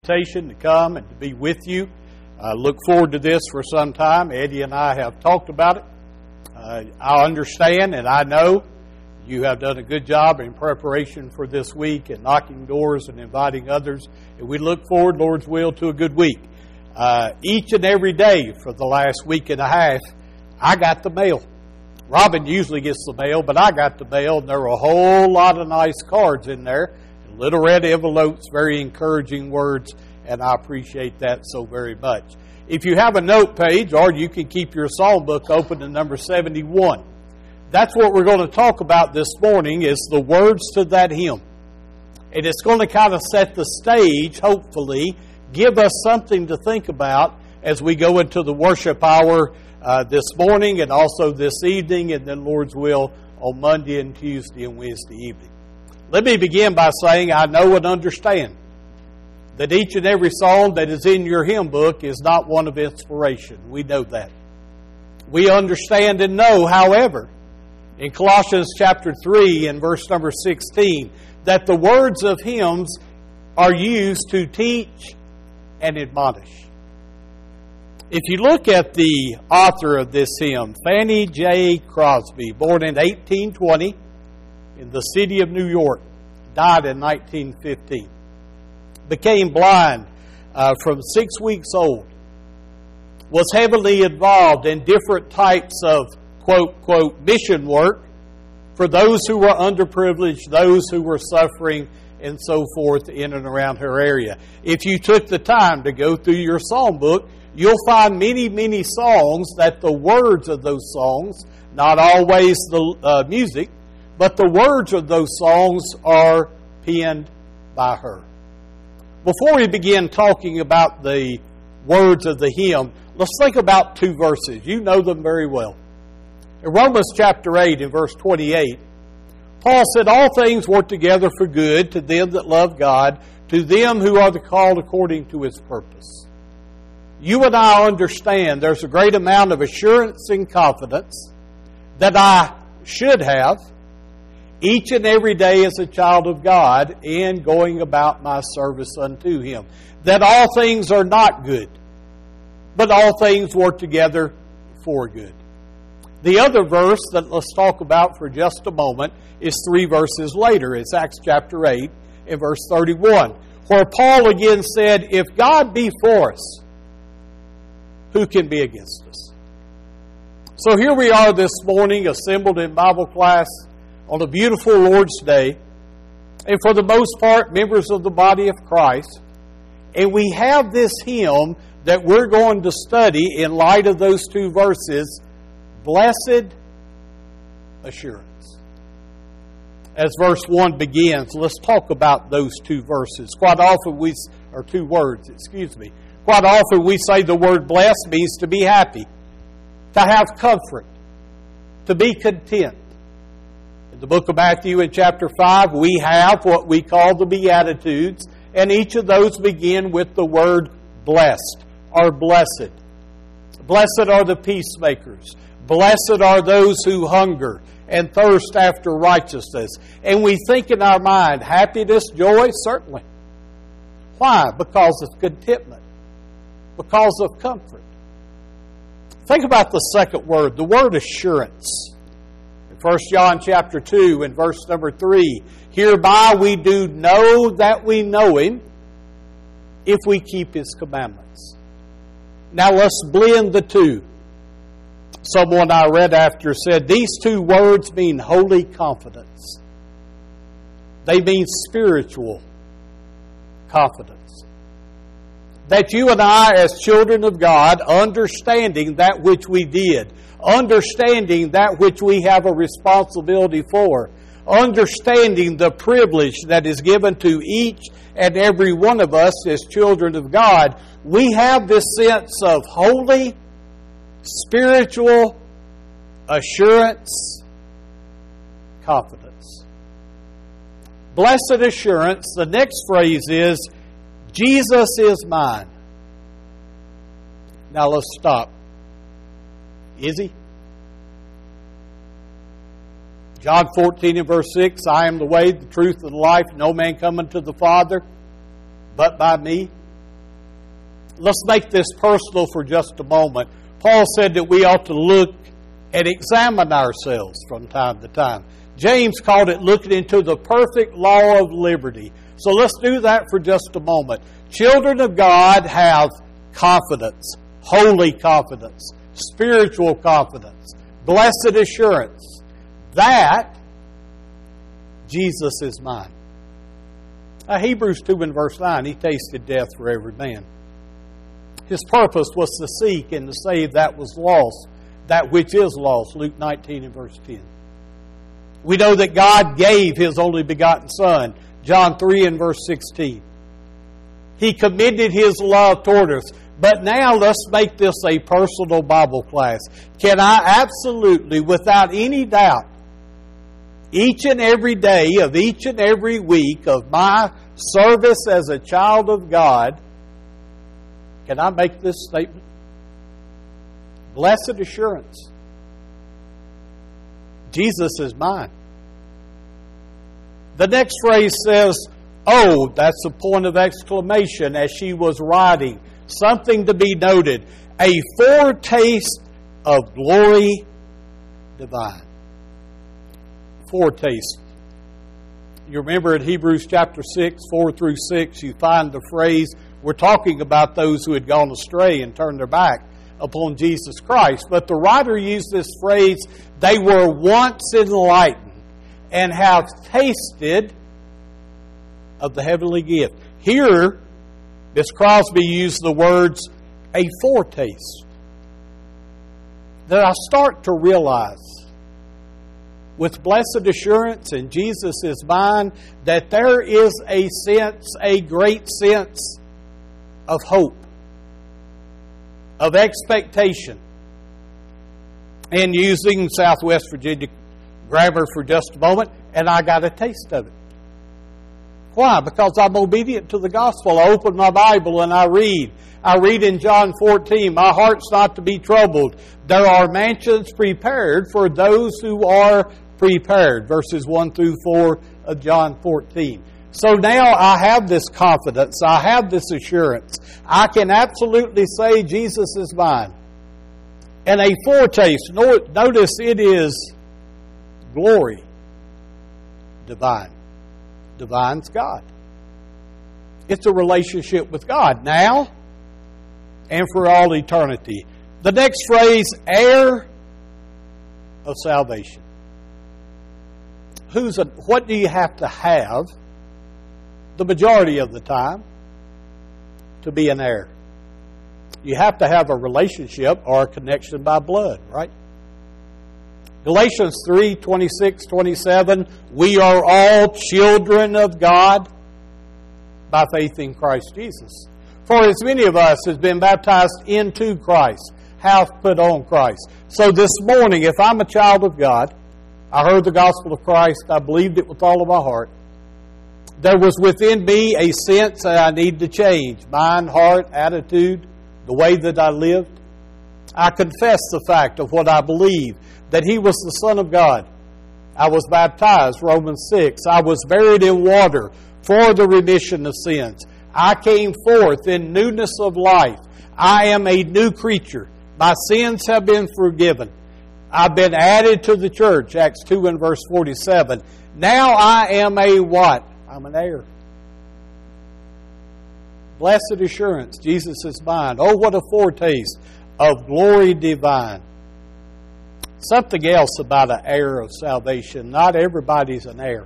invitation to come and to be with you. I look forward to this for some time. Eddie and I have talked about it. I understand and I know you have done a good job in preparation for this week and knocking doors and inviting others. And we look forward, Lord's will, to a good week. Each and every day for the last week and a half, I got the mail. Robin usually gets the mail, but I got the mail, and there were a whole lot of nice cards in there. Little red envelopes, very encouraging words, and I appreciate that so very much. If you have a note page, or you can keep your psalm book open to number 71. That's what we're going to talk about this morning, is the words to that hymn. And it's going to kind of set the stage, hopefully, give us something to think about as we go into the worship hour this morning and also this evening, and then Lord's will on Monday and Tuesday and Wednesday evening. Let me begin by saying I know and understand that each and every song that is in your hymn book is not one of inspiration. We know that. We understand and know, however, in Colossians chapter 3 and verse number 16, that the words of hymns are used to teach and admonish. If you look at the author of this hymn, Fanny J. Crosby, born in 1820, in the city of New York, died in 1915. Became blind from 6 weeks old. Was heavily involved in different types of, quote, quote, mission work for those who were underprivileged, those who were suffering, and so forth in and around her area. If you took the time to go through your psalm book, you'll find many, many songs that the words of those songs, not always the music, but the words of those songs are penned by her. Before we begin talking about the words of the hymn, let's think about two verses. You know them very well. In Romans chapter 8 and verse 28, Paul said, "All things work together for good to them that love God, to them who are the called according to His purpose." You and I understand there's a great amount of assurance and confidence that I should have each and every day as a child of God in going about my service unto Him. That all things are not good, but all things work together for good. The other verse that let's talk about for just a moment is 3 verses later. It's Acts chapter 8 and verse 31, where Paul again said, "If God be for us, who can be against us?" So here we are this morning assembled in Bible class on a beautiful Lord's Day, and for the most part, members of the body of Christ. And we have this hymn that we're going to study in light of those 2 verses, Blessed Assurance. As verse 1 begins, let's talk about those 2 verses. Quite often Quite often we say the word blessed means to be happy, to have comfort, to be content. In the book of Matthew in chapter 5, we have what we call the Beatitudes, and each of those begin with the word blessed or blessed. Blessed are the peacemakers. Blessed are those who hunger and thirst after righteousness. And we think in our mind, happiness, joy, certainly. Why? Because of contentment. Because of comfort. Think about the second word, the word assurance. 1 John chapter 2 and verse number 3, "Hereby we do know that we know Him, if we keep His commandments." Now let's blend the two. Someone I read after said, these 2 words mean holy confidence. They mean spiritual confidence. That you and I, as children of God, understanding that which we did, understanding that which we have a responsibility for, understanding the privilege that is given to each and every one of us as children of God, we have this sense of holy, spiritual assurance, confidence. Blessed assurance, the next phrase is, Jesus is mine. Now let's stop. Is He? John 14 and verse 6, "I am the way, the truth, and the life. No man cometh to the Father but by me." let's make this personal for just a moment. Paul said that we ought to look and examine ourselves from time to time. James called it looking into the perfect law of liberty. So let's do that for just a moment. Children of God have confidence, holy confidence, spiritual confidence, blessed assurance that Jesus is mine. Hebrews 2 and verse 9, He tasted death for every man. His purpose was to seek and to save that was lost, that which is lost. Luke 19 and verse 10. We know that God gave His only begotten Son. John 3 and verse 16. He commended His love toward us. But now let's make this a personal Bible class. Can I absolutely, without any doubt, each and every day of each and every week of my service as a child of God, can I make this statement? Blessed assurance. Jesus is mine. The next phrase says, oh, that's a point of exclamation as she was writing. Something to be noted. A foretaste of glory divine. Foretaste. You remember in Hebrews chapter 6, 4 through 6, you find the phrase, we're talking about those who had gone astray and turned their back upon Jesus Christ. But the writer used this phrase, they were once enlightened and have tasted of the heavenly gift. Here, Miss Crosby used the words, a foretaste. That I start to realize, with blessed assurance and Jesus is mine, that there is a sense, a great sense of hope, of expectation. And using Southwest Virginia grammar for just a moment, and I got a taste of it. Why? Because I'm obedient to the gospel. I open my Bible and I read. I read in John 14, my heart's not to be troubled. There are mansions prepared for those who are prepared. Verses 1 through 4 of John 14. So now I have this confidence. I have this assurance. I can absolutely say Jesus is mine. And a foretaste, notice it is glory divine. Divine's God. It's a relationship with God now and for all eternity. The next phrase, heir of salvation. What do you have to have the majority of the time to be an heir? You have to have a relationship or a connection by blood, right? Galatians 3, 26, 27, we are all children of God by faith in Christ Jesus. For as many of us has been baptized into Christ, have put on Christ. So this morning, if I'm a child of God, I heard the gospel of Christ, I believed it with all of my heart, there was within me a sense that I need to change. Mind, heart, attitude, the way that I lived. I confess the fact of what I believe, that He was the Son of God. I was baptized, Romans 6. I was buried in water for the remission of sins. I came forth in newness of life. I am a new creature. My sins have been forgiven. I've been added to the church, Acts 2 and verse 47. Now I am a what? I'm an heir. Blessed assurance, Jesus is mine. Oh, what a foretaste of glory divine. Something else about an heir of salvation. Not everybody's an heir.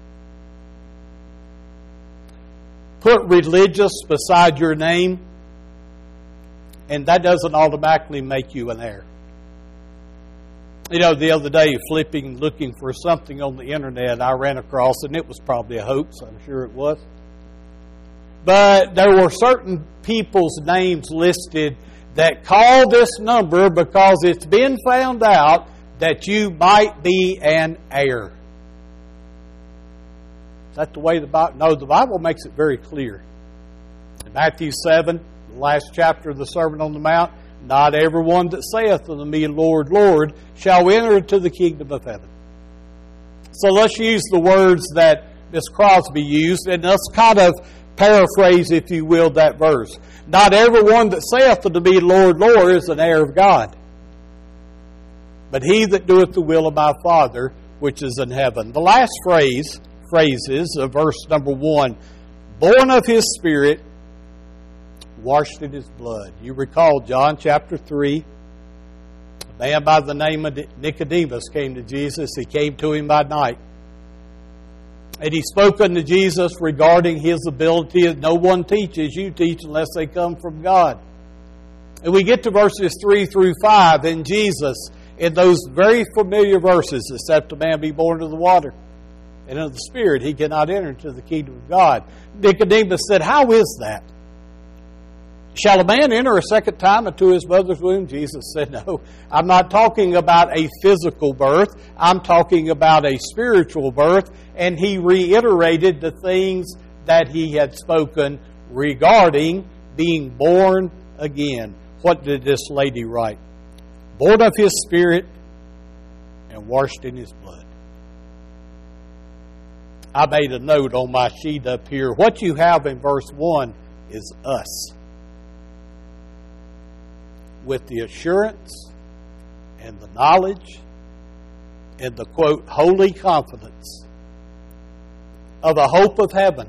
Put religious beside your name, and that doesn't automatically make you an heir. You know, the other day, looking for something on the internet, I ran across, and it was probably a hoax, I'm sure it was. But there were certain people's names listed that call this number because it's been found out that you might be an heir. Is that the way the Bible? No, the Bible makes it very clear. In Matthew 7, the last chapter of the Sermon on the Mount, not everyone that saith unto me, Lord, Lord, shall enter into the kingdom of heaven. So let's use the words that Miss Crosby used, and let's kind of paraphrase, if you will, that verse. Not everyone that saith unto me, Lord, Lord, is an heir of God, but he that doeth the will of my Father which is in heaven. The last phrases of verse number 1, born of his Spirit, washed in his blood. You recall John chapter 3. A man by the name of Nicodemus came to Jesus. He came to him by night. And he spoke unto Jesus regarding his ability, as no one teaches, you teach unless they come from God. And we get to verses 3 through 5, and Jesus, in those very familiar verses, except a man be born of the water and of the Spirit, he cannot enter into the kingdom of God. Nicodemus said, how is that? Shall a man enter a second time into his mother's womb? Jesus said, no, I'm not talking about a physical birth. I'm talking about a spiritual birth. And he reiterated the things that he had spoken regarding being born again. What did this lady write? Born of his Spirit and washed in his blood. I made a note on my sheet up here. What you have in verse 1 is us, with the assurance and the knowledge and the, quote, holy confidence of a hope of heaven,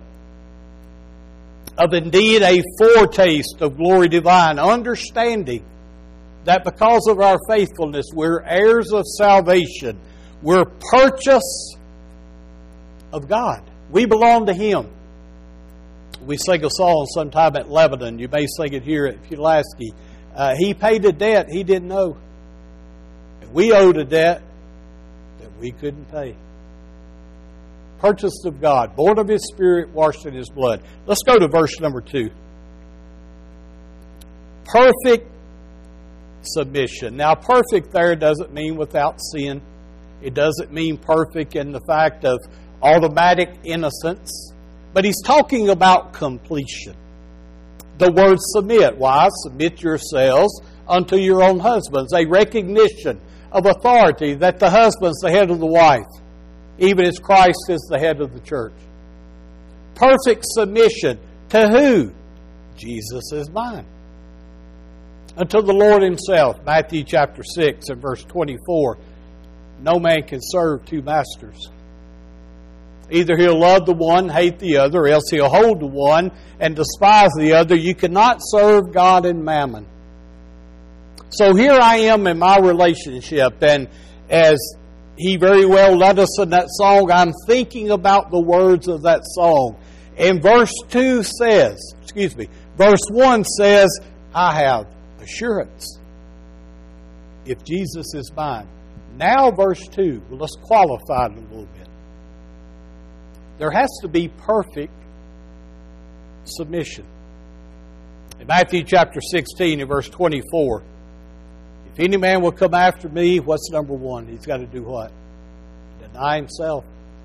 of indeed a foretaste of glory divine, understanding that because of our faithfulness, we're heirs of salvation. We're purchased of God. We belong to Him. We sing a song sometime at Lebanon. You may sing it here at Pulaski. He paid a debt he didn't know. And we owed a debt that we couldn't pay. Purchased of God, born of His Spirit, washed in His blood. Let's go to verse number 2. Perfect submission. Now, perfect there doesn't mean without sin. It doesn't mean perfect in the fact of automatic innocence. But he's talking about completion. The word submit. Wives, submit yourselves unto your own husbands. A recognition of authority that the husband's the head of the wife, even as Christ is the head of the church. Perfect submission to who? Jesus is mine. Unto the Lord Himself. Matthew chapter 6 and verse 24. No man can serve two masters. Either he'll love the one, hate the other, or else he'll hold the one and despise the other. You cannot serve God and mammon. So here I am in my relationship, and as he very well led us in that song, I'm thinking about the words of that song. And verse 1 says, I have assurance if Jesus is mine. Now verse 2, let's qualify it a little bit. There has to be perfect submission. In Matthew chapter 16 and verse 24, if any man will come after me, what's number 1? He's got to do what? Deny himself.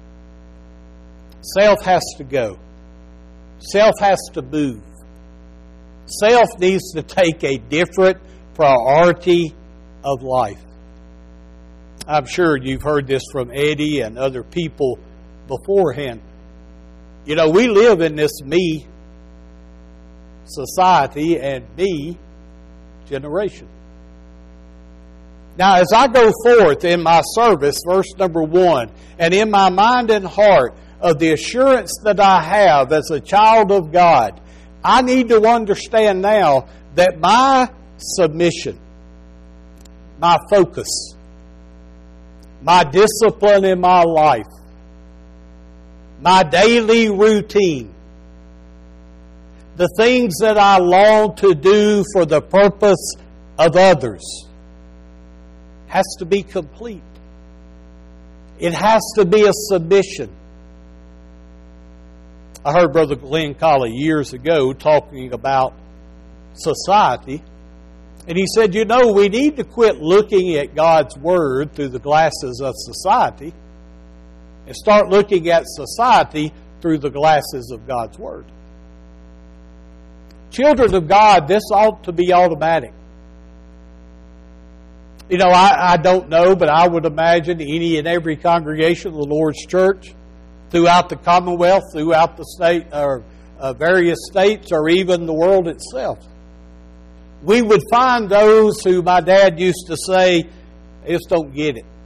Self has to go. Self has to move. Self needs to take a different priority of life. I'm sure you've heard this from Eddie and other people beforehand. You know, we live in this me society and me generation. Now, as I go forth in my service, verse number 1, and in my mind and heart of the assurance that I have as a child of God, I need to understand now that my submission, my focus, my discipline in my life, my daily routine, the things that I long to do for the purpose of others, has to be complete. It has to be a submission. I heard Brother Glenn Colley years ago talking about society, and he said, you know, we need to quit looking at God's Word through the glasses of society and start looking at society through the glasses of God's Word. Children of God, this ought to be automatic. You know, I don't know, but I would imagine any and every congregation of the Lord's church throughout the Commonwealth, throughout the state, or various states or even the world itself. We would find those who my dad used to say, "I just don't get it."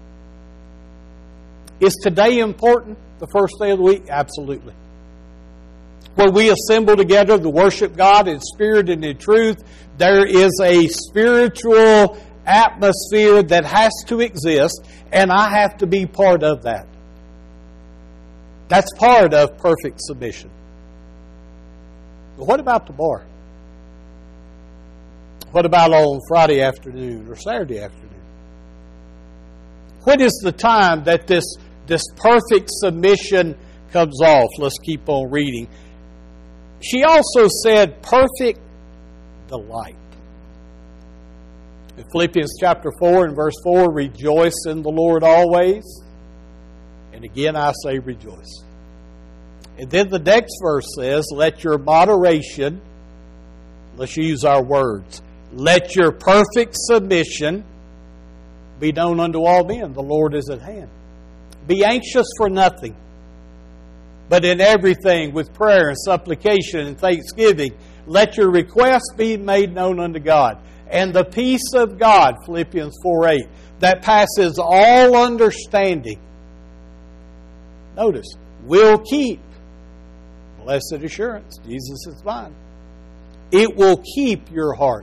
Is today important, the first day of the week? Absolutely. Where we assemble together to worship God in spirit and in truth, there is a spiritual atmosphere that has to exist, and I have to be part of that. That's part of perfect submission. But what about the bar? What about on Friday afternoon or Saturday afternoon? When is the time that this perfect submission comes off? Let's keep on reading. She also said perfect delight. In Philippians chapter 4 and verse 4, rejoice in the Lord always. And again I say rejoice. And then the next verse says, let your moderation, let's use our words, let your perfect submission be known unto all men. The Lord is at hand. Be anxious for nothing, but in everything with prayer and supplication and thanksgiving, let your requests be made known unto God. And the peace of God, Philippians 4:8, that passes all understanding, notice, will keep, blessed assurance, Jesus is mine. It will keep your heart.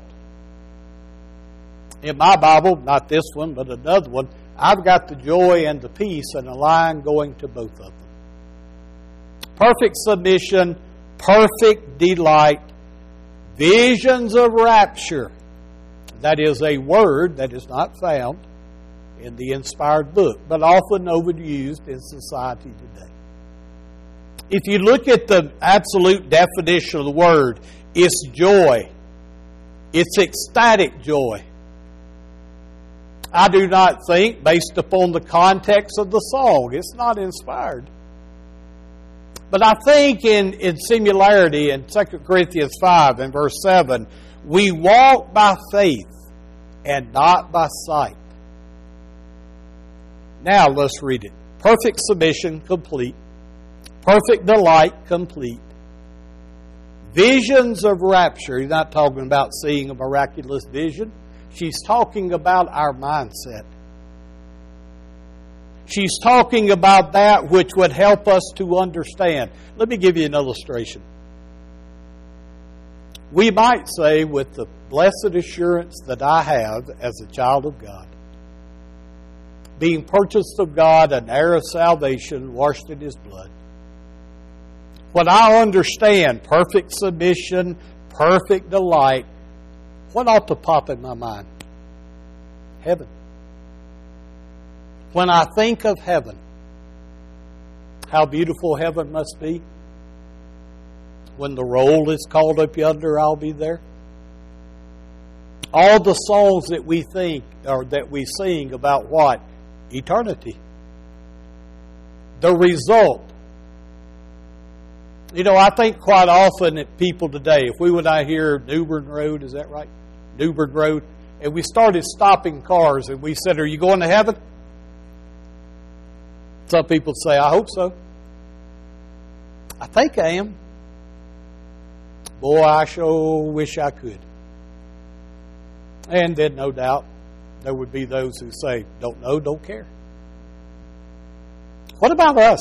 In my Bible, not this one, but another one, I've got the joy and the peace and a line going to both of them. Perfect submission, perfect delight, visions of rapture. That is a word that is not found in the inspired book, but often overused in society today. If you look at the absolute definition of the word, it's joy. It's ecstatic joy. I do not think, based upon the context of the song, it's not inspired. But I think in similarity in 2 Corinthians 5 and verse 7, we walk by faith and not by sight. Now let's read it. Perfect submission, complete. Perfect delight, complete. Visions of rapture. He's not talking about seeing a miraculous vision. She's talking about our mindset. She's talking about that which would help us to understand. Let me give you an illustration. We might say, with the blessed assurance that I have as a child of God, being purchased of God, an heir of salvation, washed in His blood, when I understand perfect submission, perfect delight, what ought to pop in my mind? Heaven. When I think of heaven, how beautiful heaven must be. When the roll is called up yonder, I'll be there. All the songs that we think or that we sing about what? Eternity. The result. You know, I think quite often that people today, if we went out here, Newbern Road, is that right? Newbern Road, and we started stopping cars and we said, are you going to heaven? Some people say, I hope so. I think I am. Boy, I sure wish I could. And then, no doubt, there would be those who say, don't know, don't care. What about us?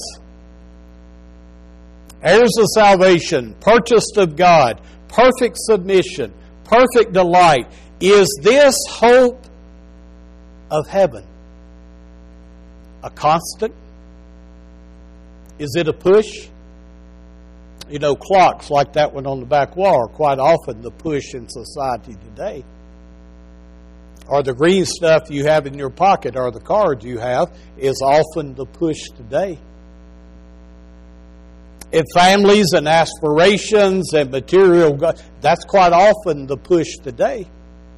Heirs of salvation, purchased of God, perfect submission, perfect delight. Is this hope of heaven a constant? Is it a push? You know, clocks like that one on the back wall are quite often the push in society today. Or the green stuff you have in your pocket or the cards you have is often the push today. In families and aspirations and material, that's quite often the push today.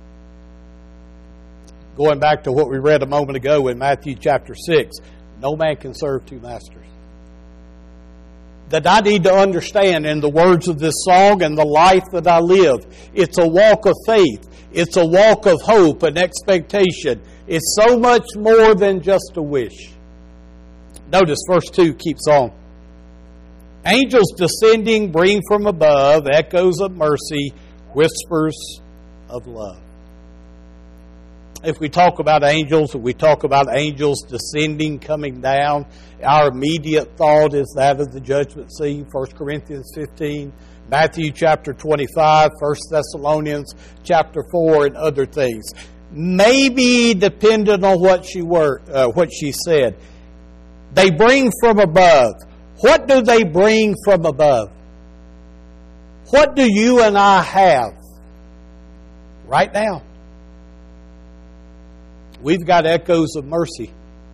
Going back to what we read a moment ago in Matthew chapter 6, no man can serve two masters. That I need to understand in the words of this song and the life that I live. It's a walk of faith. It's a walk of hope and expectation. It's so much more than just a wish. Notice verse 2 keeps on. Angels descending bring from above echoes of mercy, whispers of love. If we talk about angels, we talk about angels descending, coming down, our immediate thought is that of the judgment scene, 1 Corinthians 15, Matthew chapter 25, 1 Thessalonians chapter 4, and other things. Maybe depending on what she said. They bring from above. What do they bring from above? What do you and I have right now? We've got echoes of mercy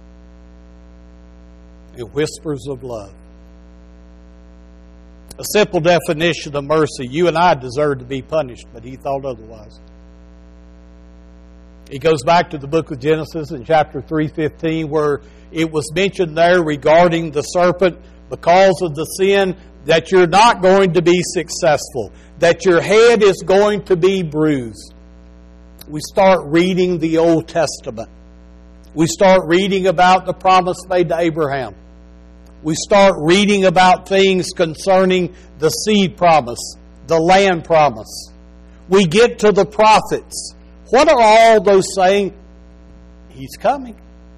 and whispers of love. A simple definition of mercy: you and I deserve to be punished, but He thought otherwise. He goes back to the book of Genesis in chapter 3:15, where it was mentioned there regarding the serpent, because of the sin, that you're not going to be successful, that your head is going to be bruised. We start reading the Old Testament. We start reading about the promise made to Abraham. We start reading about things concerning the seed promise, the land promise. We get to the prophets. What are all those saying? He's coming.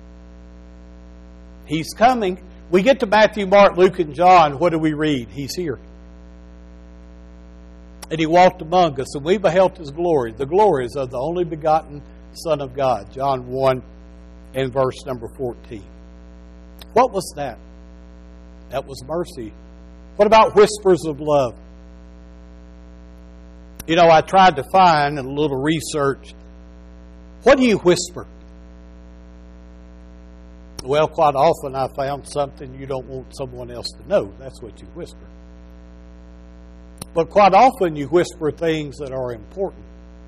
He's coming. We get to Matthew, Mark, Luke, and John. What do we read? He's here. And He walked among us, and we beheld His glory. The glories of the only begotten Son of God. John 1 and verse number 14. What was that? That was mercy. What about whispers of love? You know, I tried to find in a little research, what do you whisper? Well, quite often I found something you don't want someone else to know. That's what you whisper. But quite often you whisper things that are important.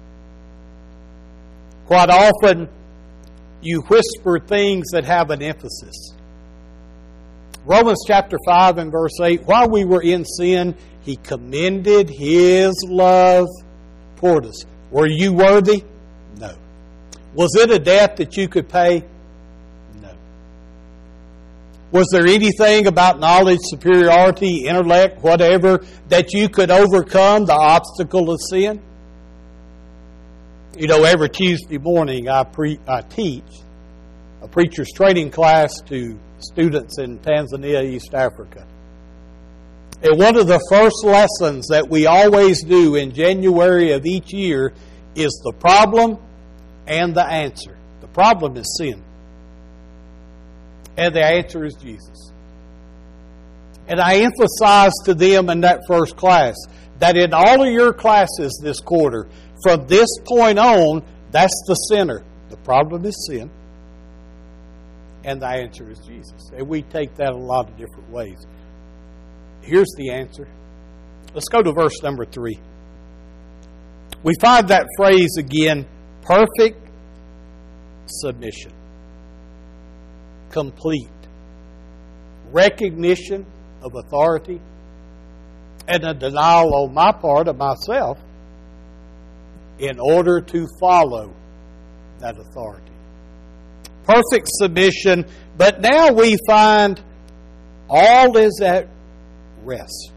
Quite often you whisper things that have an emphasis. Romans chapter 5 and verse 8, while we were in sin, He commended His love toward us. Were you worthy? No. Was it a debt that you could pay? No. Was there anything about knowledge, superiority, intellect, whatever, that you could overcome the obstacle of sin? You know, every Tuesday morning I teach a preacher's training class to students in Tanzania, East Africa. And one of the first lessons that we always do in January of each year is the problem and the answer. The problem is sin. And the answer is Jesus. And I emphasize to them in that first class that in all of your classes this quarter, from this point on, that's the center. The problem is sin. And the answer is Jesus. And we take that a lot of different ways. Here's the answer. Let's go to verse number 3. We find that phrase again, perfect submission. Complete. Recognition of authority. And a denial on my part of myself in order to follow that authority. Perfect submission, but now we find all is at rest.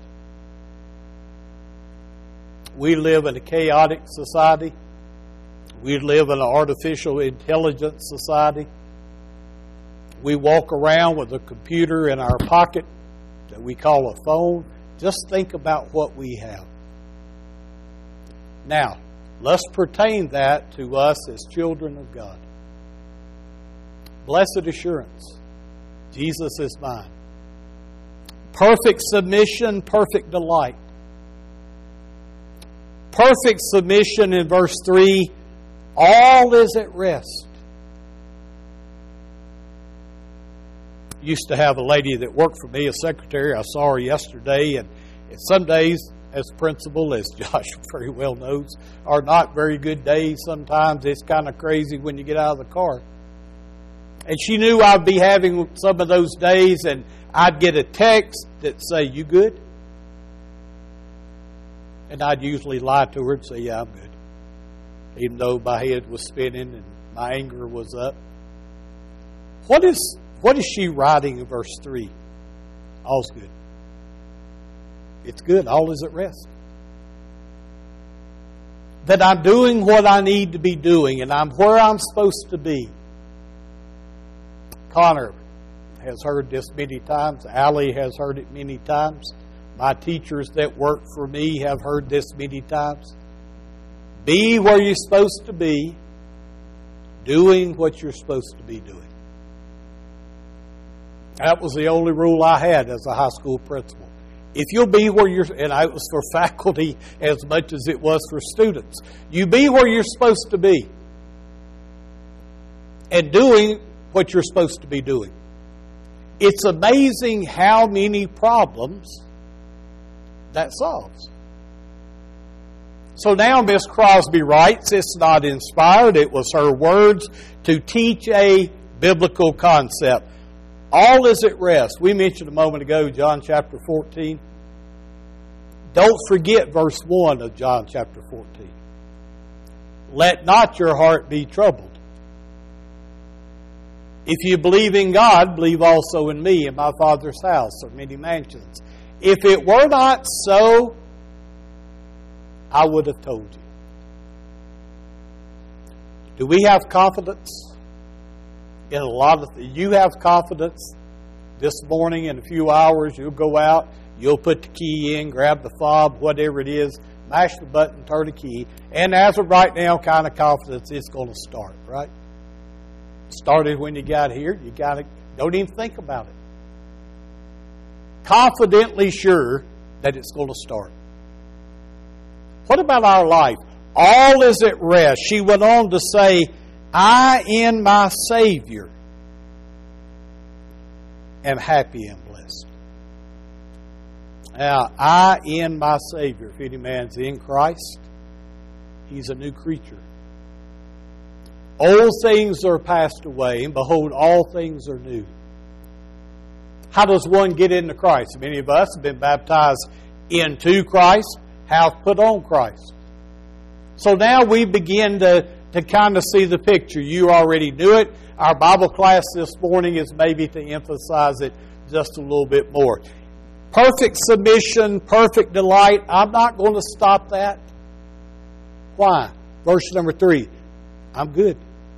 We live in a chaotic society. We live in an artificial intelligence society. We walk around with a computer in our pocket that we call a phone. Just think about what we have. Now, let's pertain that to us as children of God. Blessed assurance, Jesus is mine. Perfect submission, perfect delight. Perfect submission in verse 3, all is at rest. Used to have a lady that worked for me, a secretary. I saw her yesterday, and some days, as principal, as Josh very well knows, are not very good days. Sometimes it's kind of crazy when you get out of the car. And she knew I'd be having some of those days, and I'd get a text that say, "You good?" And I'd usually lie to her and say, "Yeah, I'm good," even though my head was spinning and my anger was up. What is she writing in verse 3? All's good. It's good. All is at rest. That I'm doing what I need to be doing, and I'm where I'm supposed to be. Connor has heard this many times. Allie has heard it many times. My teachers that work for me have heard this many times. Be where you're supposed to be, doing what you're supposed to be doing. That was the only rule I had as a high school principal. If you'll be where you're, and it was for faculty as much as it was for students, you be where you're supposed to be and doing what you're supposed to be doing. It's amazing how many problems that solves. So now Miss Crosby writes, it's not inspired, it was her words to teach a biblical concept. All is at rest. We mentioned a moment ago, John chapter 14. Don't forget verse 1 of John chapter 14. Let not your heart be troubled. If you believe in God, believe also in me. In my Father's house are many mansions. If it were not so, I would have told you. Do we have confidence? In a lot of you have confidence this morning in a few hours you'll go out, you'll put the key in, grab the fob, whatever it is, mash the button, turn the key, and as of right now, kind of confidence it's going to start, right? Started when you got here, you don't even think about it. Confidently sure that it's going to start. What about our life? All is at rest. She went on to say, I in my Savior am happy and blessed. Now, I in my Savior, if any man's in Christ, he's a new creature. Old things are passed away, and behold, all things are new. How does one get into Christ? Many of us have been baptized into Christ, have put on Christ. So now we begin to kind of see the picture. You already knew it. Our Bible class this morning is maybe to emphasize it just a little bit more. Perfect submission, perfect delight. I'm not going to stop that. Why? Verse number 3. I'm good.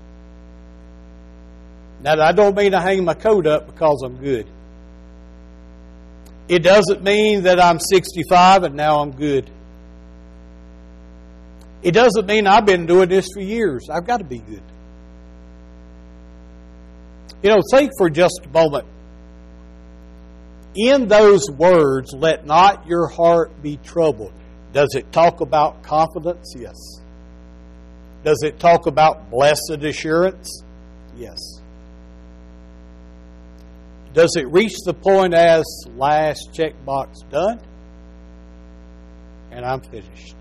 Now, I don't mean to hang my coat up because I'm good. It doesn't mean that I'm 65 and now I'm good. It doesn't mean I've been doing this for years. I've got to be good. Think for just a moment. In those words, let not your heart be troubled. Does it talk about confidence? Yes. Does it talk about blessed assurance? Yes. Does it reach the point as last checkbox done? And I'm finished.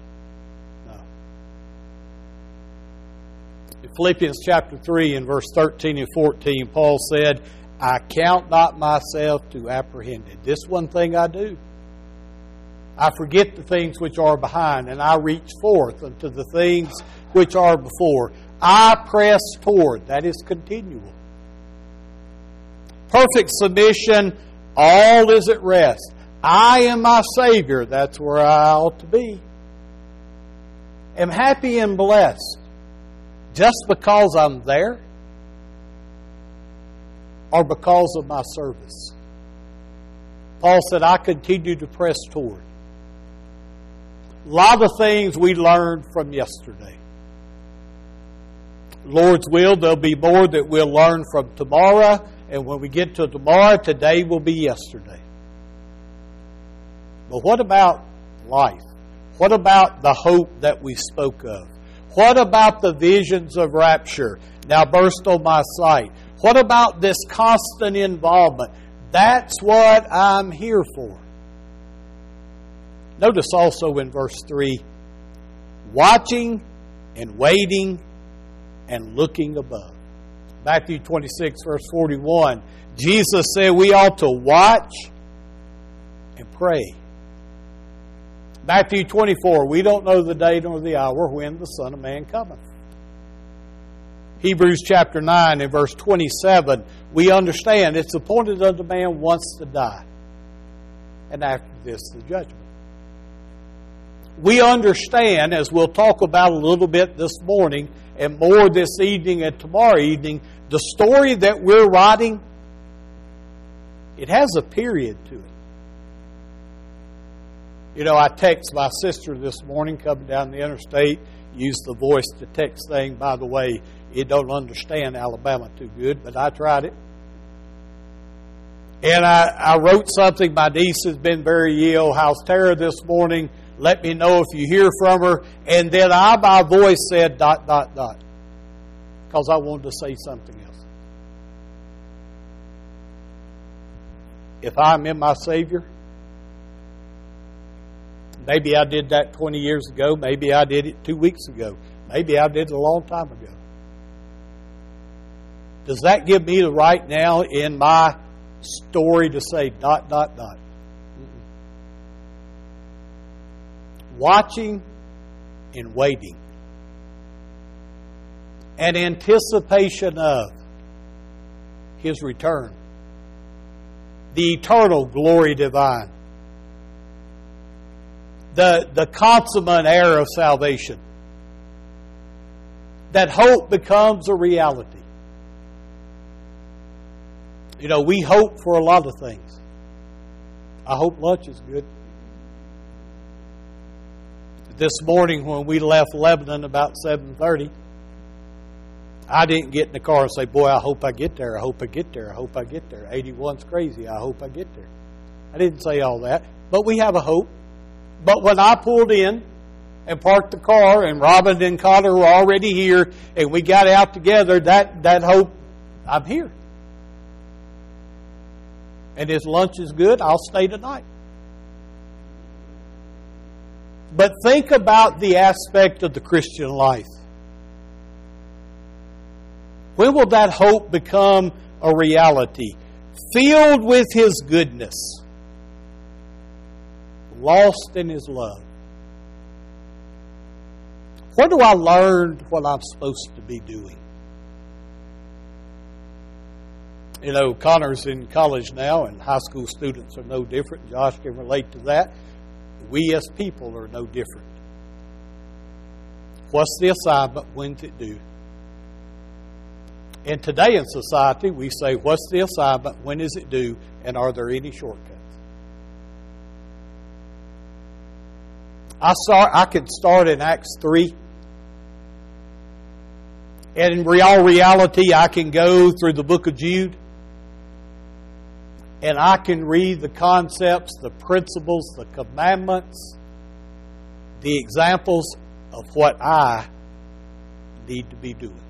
In Philippians chapter 3 and verse 13 and 14, Paul said, I count not myself to apprehend it. This one thing I do. I forget the things which are behind, and I reach forth unto the things which are before. I press toward. That is continual. Perfect submission, all is at rest. I am my Savior. That's where I ought to be. Am happy and blessed. Just because I'm there or because of my service? Paul said, I continue to press toward. A lot of things we learned from yesterday. Lord's will, there'll be more that we'll learn from tomorrow. And when we get to tomorrow, today will be yesterday. But what about life? What about the hope that we spoke of? What about the visions of rapture now burst on my sight? What about this constant involvement? That's what I'm here for. Notice also in verse 3, watching and waiting and looking above. Matthew 26, verse 41, Jesus said we ought to watch and pray. Matthew 24, we don't know the day nor the hour when the Son of Man cometh. Hebrews chapter 9 and verse 27, we understand it's appointed unto man once to die. And after this, the judgment. We understand, as we'll talk about a little bit this morning and more this evening and tomorrow evening, the story that we're writing, it has a period to it. You know, I text my sister this morning coming down the interstate, used the voice to text thing. By the way, it don't understand Alabama too good, but I tried it. And I wrote something. My niece has been very ill. How's Tara this morning? Let me know if you hear from her. And then I, by voice, said ... because I wanted to say something else. If I'm in my Savior, maybe I did that 20 years ago. Maybe I did it 2 weeks ago. Maybe I did it a long time ago. Does that give me the right now in my story to say ... Watching and waiting. An anticipation of His return. The eternal glory divine. The consummate heir of salvation. That hope becomes a reality. You know, we hope for a lot of things. I hope lunch is good. This morning when we left Lebanon about 7:30, I didn't get in the car and say, boy, I hope I get there. I hope I get there. I hope I get there. 81's crazy. I hope I get there. I didn't say all that. But we have a hope. But when I pulled in and parked the car and Robin and Connor were already here and we got out together, that hope, I'm here. And his lunch is good, I'll stay tonight. But think about the aspect of the Christian life. When will that hope become a reality? Filled with His goodness. Lost in His love. Where do I learn what I'm supposed to be doing? You know, Connor's in college now, and high school students are no different. Josh can relate to that. We as people are no different. What's the assignment? When's it due? And today in society, we say, what's the assignment? When is it due? And are there any shortcuts? I could start in Acts 3. And in all reality, I can go through the book of Jude. And I can read the concepts, the principles, the commandments, the examples of what I need to be doing.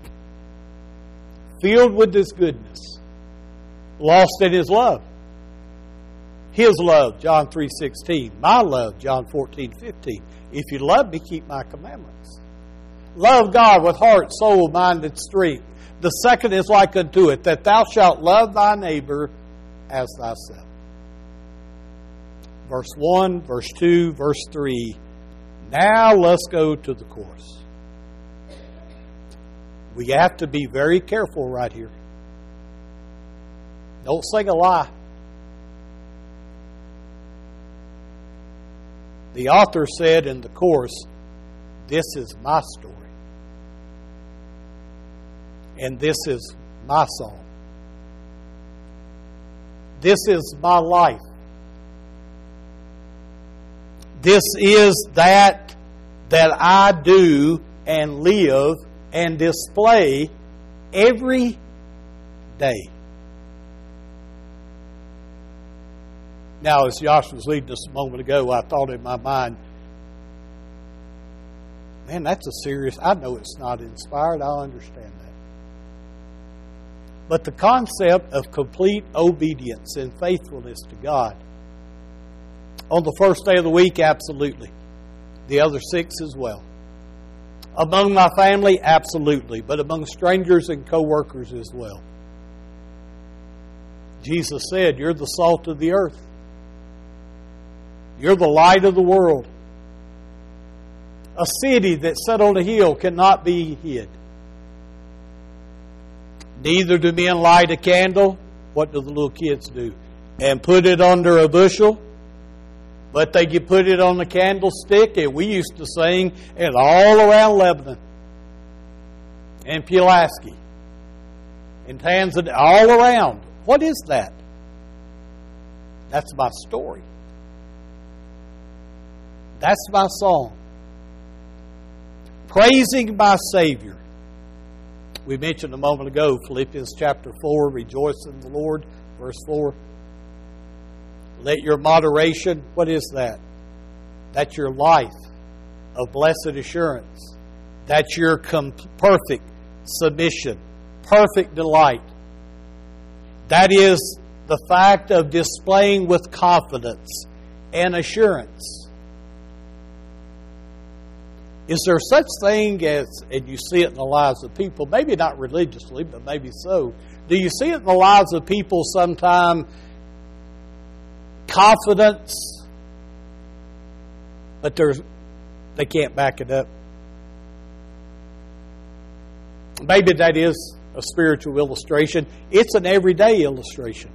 Filled with His goodness. Lost in His love. His love, John 3:16. My love, John 14:15. If you love me, keep my commandments. Love God with heart, soul, mind, and strength. The second is like unto it, that thou shalt love thy neighbor as thyself. Verse 1, verse 2, verse 3. Now let's go to the chorus. We have to be very careful right here. Don't sing a lie. The author said in the chorus, this is my story. And this is my song. This is my life. This is that I do and live and display every day. Now, as Josh was leading us a moment ago, I thought in my mind, man, that's a serious, I know it's not inspired, I understand that. But the concept of complete obedience and faithfulness to God, on the first day of the week, absolutely. The other 6 as well. Among my family, absolutely. But among strangers and co-workers as well. Jesus said, you're the salt of the earth. You're the light of the world. A city that's set on a hill cannot be hid. Neither do men light a candle. What do the little kids do? And put it under a bushel. But they could put it on the candlestick, and we used to sing it all around Lebanon and Pulaski and Tanzania, all around. What is that? That's my story. That's my song. Praising my Savior. We mentioned a moment ago, Philippians chapter 4, rejoice in the Lord, verse 4. Let your moderation, what is that? That's your life of blessed assurance. That's your perfect submission, perfect delight. That is the fact of displaying with confidence and assurance. Is there such thing as, and you see it in the lives of people, maybe not religiously, but maybe so, do you see it in the lives of people sometime, confidence, but they can't back it up? Maybe that is a spiritual illustration. It's an everyday illustration.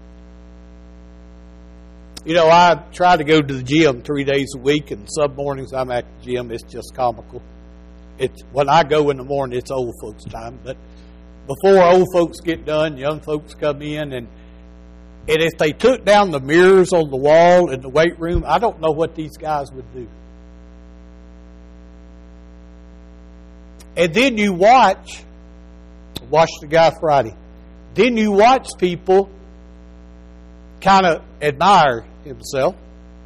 You know, I try to go to the gym 3 days a week, and some mornings I'm at the gym. It's just comical. When I go in the morning, it's old folks' time. But before old folks get done, young folks come in, and if they took down the mirrors on the wall in the weight room, I don't know what these guys would do. And then you watch the guy Friday. Then you watch people kind of admire himself,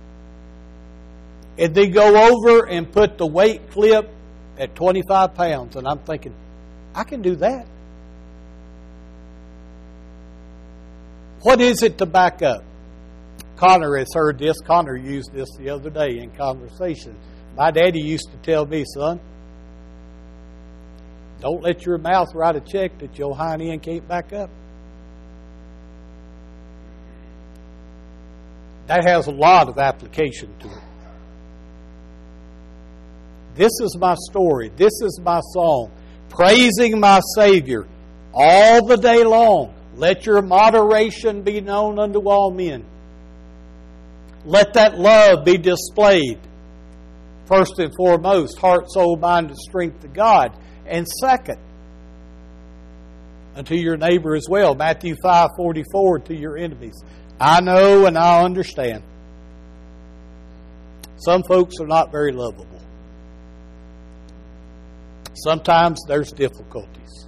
and they go over and put the weight clip at 25 pounds, and I'm thinking, I can do that. What is it to back up? Connor has heard this. Connor used this the other day in conversation. My daddy used to tell me, son, don't let your mouth write a check that your hind end can't back up. That has a lot of application to it. This is my story. This is my song. Praising my Savior all the day long. Let your moderation be known unto all men. Let that love be displayed. First and foremost, heart, soul, mind, and strength to God. And second, unto your neighbor as well. Matthew 5:44, to your enemies. I know and I understand. Some folks are not very lovable. Sometimes there's difficulties.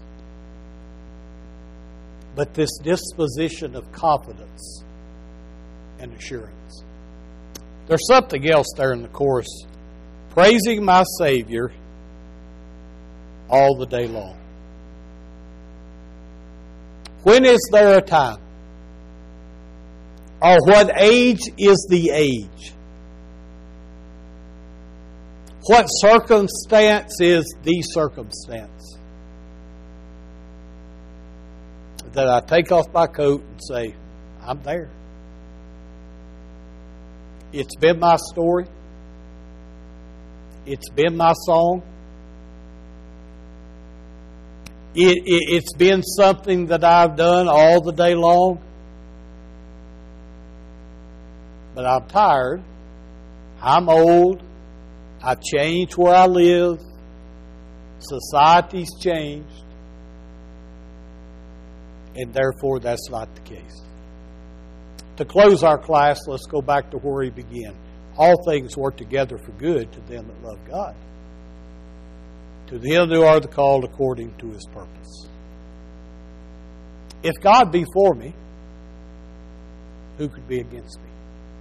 But this disposition of confidence and assurance. There's something else there in the chorus. Praising my Savior all the day long. When is there a time? Or what age is the age? What circumstance is the circumstance? That I take off my coat and say, I'm there. It's been my story. It's been my song. It's been something that I've done all the day long. But I'm tired. I'm old. I've changed where I live. Society's changed. And therefore, that's not the case. To close our class, let's go back to where he began. All things work together for good to them that love God, to them who are the called according to His purpose. If God be for me, who could be against me?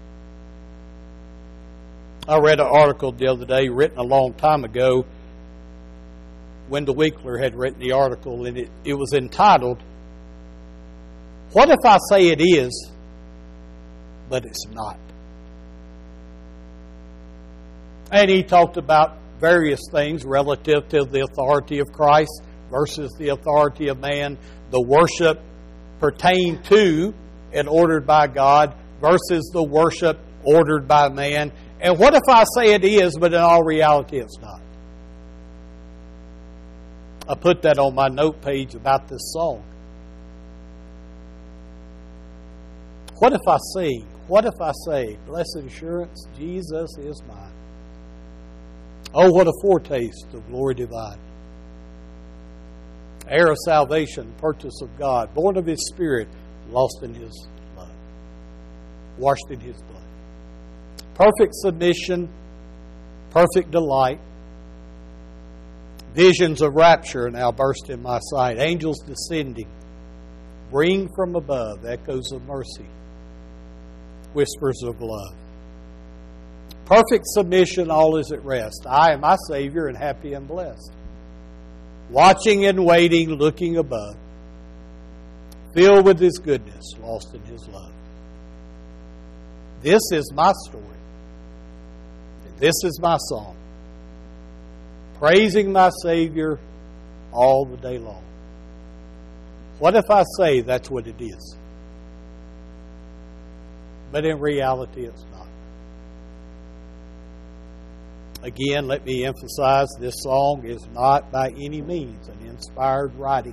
I read an article the other day, written a long time ago. Wendell Winkler had written the article, and it was entitled, What If I Say It Is, But It's Not? And he talked about various things relative to the authority of Christ versus the authority of man, the worship pertained to and ordered by God versus the worship ordered by man. And what if I say it is, but in all reality it's not? I put that on my note page about this song. What if I sing? What if I say, blessed assurance, Jesus is mine? Oh, what a foretaste of glory divine. Heir of salvation, purchase of God, born of His Spirit, lost in His blood, washed in His blood. Perfect submission, perfect delight. Visions of rapture now burst in my sight. Angels descending, bring from above echoes of mercy, whispers of love. Perfect submission, all is at rest. I am my Savior and happy and blessed. Watching and waiting, looking above, filled with His goodness, lost in His love. This is my story. This is my song. Praising my Savior all the day long. What if I say that's what it is? But in reality, it's not. Again, let me emphasize, this song is not by any means an inspired writing.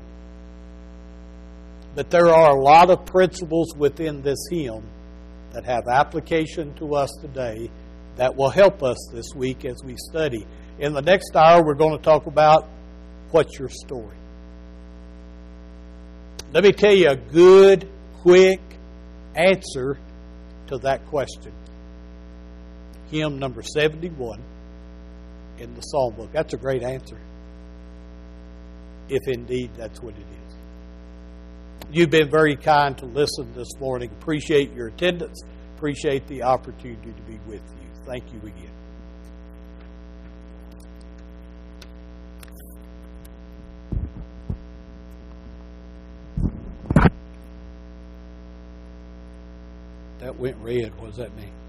But there are a lot of principles within this hymn that have application to us today that will help us this week as we study. In the next hour, we're going to talk about what's your story. Let me tell you a good, quick answer to that question. Hymn number 71 in the Psalm book. That's a great answer, if indeed that's what it is. You've been very kind to listen this morning. Appreciate your attendance. Appreciate the opportunity to be with you. Thank you again. That went red. What does that mean?